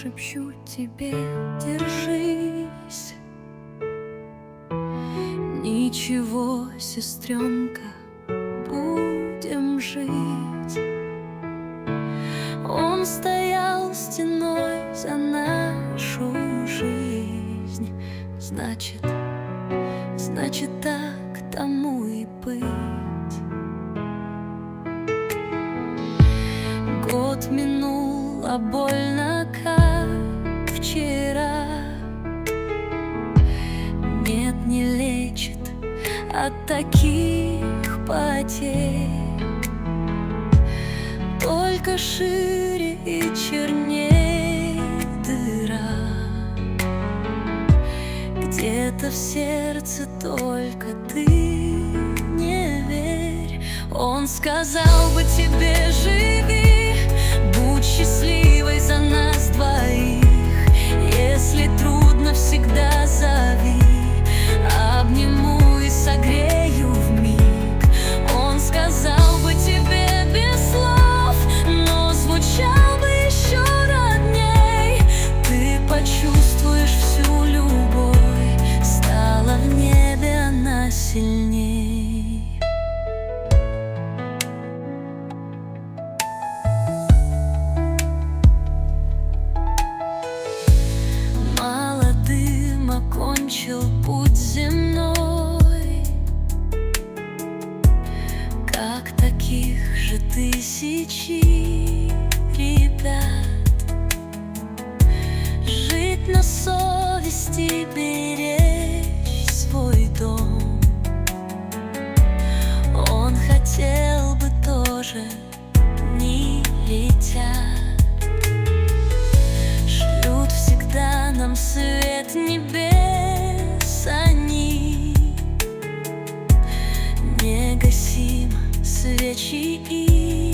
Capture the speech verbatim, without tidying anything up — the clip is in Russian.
шепчу тебе: держись. Ничего, сестренка, будем жить. Он стоял стеной за нашу жизнь. Значит, значит так тому и быть. Год минул, а больно, как вчера. Нет, не лечит от таких потерь, только шире и черней дыра. Где-то в сердце только ты не верь. Он сказал бы тебе: живи, будь счастливой за нас двоих. Если трудно, всегда зови, обниму и согрею вмиг. Он сказал бы тебе без слов, но звучал бы еще родней. Ты почувствуешь всю любовь, стала в небе она сильней. Молодым окончил путь земной, как таких же тысячи ребят. Жить на совести, беречь свой дом. Он хотел бы тоже, не летят. Шлют всегда нам свет небес они, негасим свечи и